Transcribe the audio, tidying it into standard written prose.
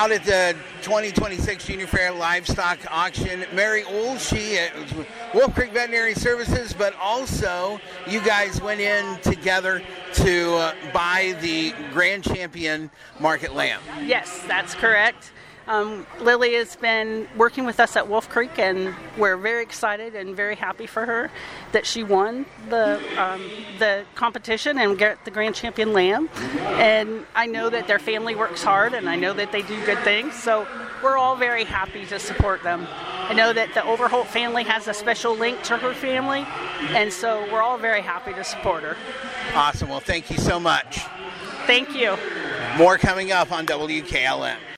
out at the 2026 Junior Fair Livestock Auction. Mary Olshey at Wolf Creek Veterinary Services, but also you guys went in together to buy the Grand Champion Market Lamb. Yes, that's correct. Lily has been working with us at Wolf Creek, and we're very excited and very happy for her that she won the competition and get the Grand Champion Lamb. And I know that their family works hard, and I know that they do good things, so we're all very happy to support them. I know that the Overholt family has a special link to her family, and so we're all very happy to support her. Awesome. Well, thank you so much. Thank you. More coming up on WKLM.